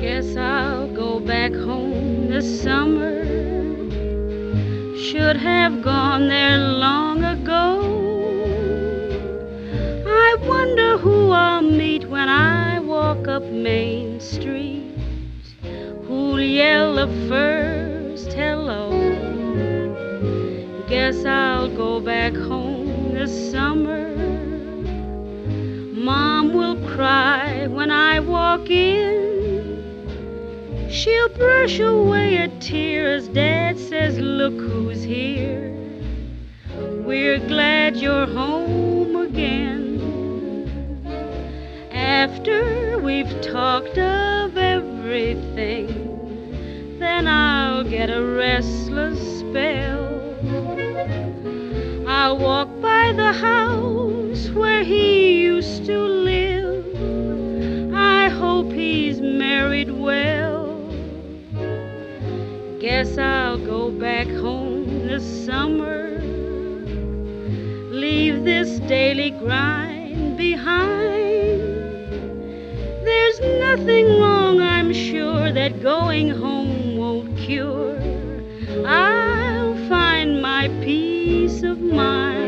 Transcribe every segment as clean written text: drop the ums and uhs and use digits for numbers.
Guess I'll go back home this summer. Should have gone there long ago. I wonder who I'll meet when I walk up Main Street. Who'll yell the first hello? Guess I'll go back home this summer. Mom will cry when I walk in. She'll brush away a tear as Dad says, look who's here. We're glad you're home again. After we've talked of everything, then I'll get a restless spell. I'll walk by the house where he used to live. I hope he's married well. Guess I'll go back home this summer. Leave this daily grind behind. There's nothing wrong, I'm sure, that going home won't cure. I'll find my peace of mind.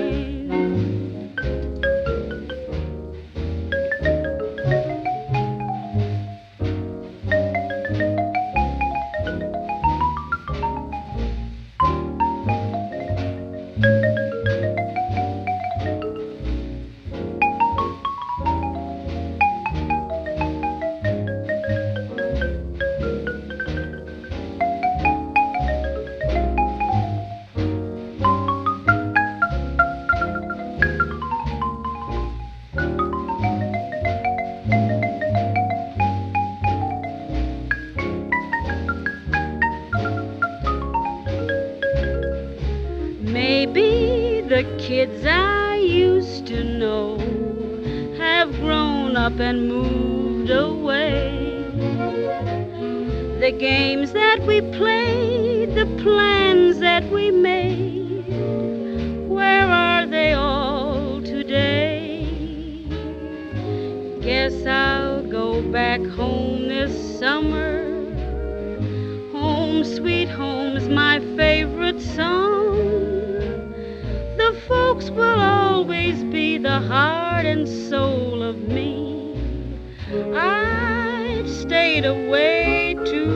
Maybe the kids I used to know have grown up and moved away. The games that we played, the plans that we made, where are they all today? Guess I'll go back home this summer. Home sweet home's my favorite song. The folks will always be the heart and soul of me. I've stayed away too